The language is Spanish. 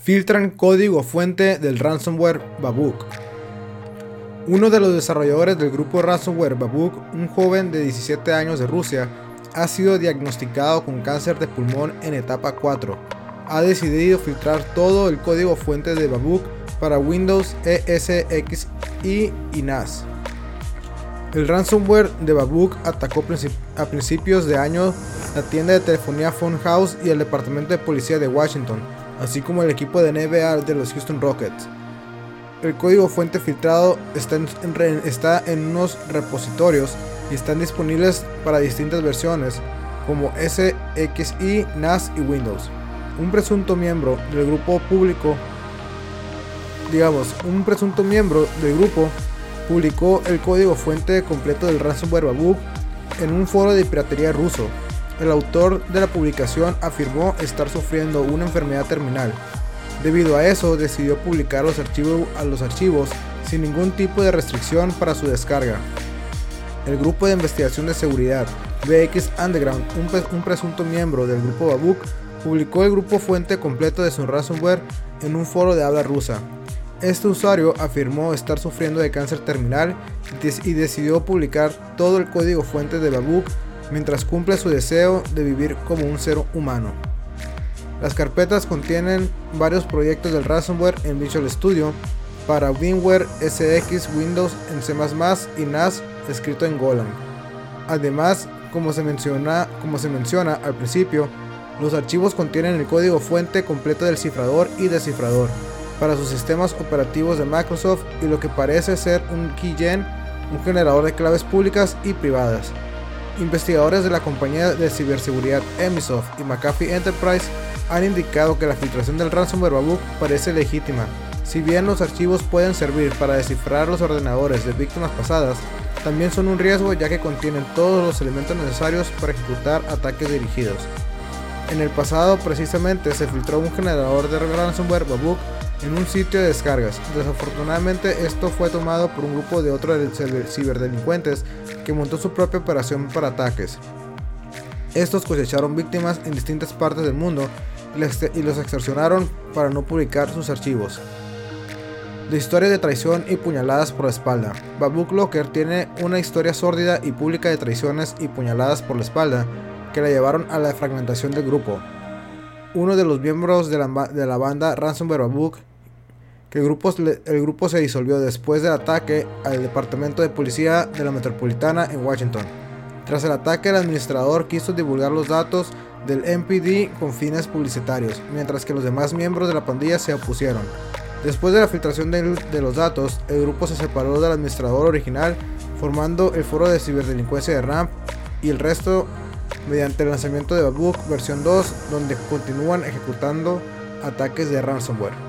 filtran código fuente del ransomware Babuk. Uno de los desarrolladores del grupo ransomware Babuk, un joven de 17 años de Rusia, ha sido diagnosticado con cáncer de pulmón en etapa 4. Ha decidido filtrar todo el código fuente de Babuk para Windows, ESXi y NAS. El ransomware de Babuk atacó a principios de año la tienda de telefonía Phone House y el departamento de policía de Washington, así como el equipo de NBA de los Houston Rockets. El código fuente filtrado está en unos repositorios y están disponibles para distintas versiones como ESXi, NAS y Windows. Un presunto miembro del grupo publicó el código fuente completo del ransomware Babuk en un foro de piratería ruso. El autor de la publicación afirmó estar sufriendo una enfermedad terminal. Debido a eso, decidió publicar los archivos sin ningún tipo de restricción para su descarga. El grupo de investigación de seguridad VX Underground, un presunto miembro del grupo Babuk, publicó el grupo fuente completo de su ransomware en un foro de habla rusa. Este usuario afirmó estar sufriendo de cáncer terminal y decidió publicar todo el código fuente de Babuk mientras cumple su deseo de vivir como un ser humano. Las carpetas contienen varios proyectos del ransomware en Visual Studio para VMware, SX, Windows en C++ y NAS escrito en Golang. Además, como se menciona al principio, los archivos contienen el código fuente completo del cifrador y descifrador para sus sistemas operativos de Microsoft y lo que parece ser un keygen, un generador de claves públicas y privadas. Investigadores de la compañía de ciberseguridad Emisoft y McAfee Enterprise han indicado que la filtración del ransomware Babuk parece legítima. Si bien los archivos pueden servir para descifrar los ordenadores de víctimas pasadas, también son un riesgo ya que contienen todos los elementos necesarios para ejecutar ataques dirigidos. En el pasado precisamente se filtró un generador de ransomware Babuk en un sitio de descargas. Desafortunadamente esto fue tomado por un grupo de otros ciberdelincuentes que montó su propia operación para ataques. Estos cosecharon víctimas en distintas partes del mundo y los extorsionaron para no publicar sus archivos. De historias de traición y puñaladas por la espalda. Babuk Locker tiene una historia sórdida y pública de traiciones y puñaladas por la espalda que la llevaron a la fragmentación del grupo. Uno de los miembros de la banda Ransomware Babuk, el grupo se disolvió después del ataque al departamento de policía de la metropolitana en Washington. Tras el ataque, el administrador quiso divulgar los datos del MPD con fines publicitarios, mientras que los demás miembros de la pandilla se opusieron. Después de la filtración de los datos, el grupo se separó del administrador original, formando el foro de ciberdelincuencia de RAMP y el resto mediante el lanzamiento de Babuk versión 2, donde continúan ejecutando ataques de ransomware.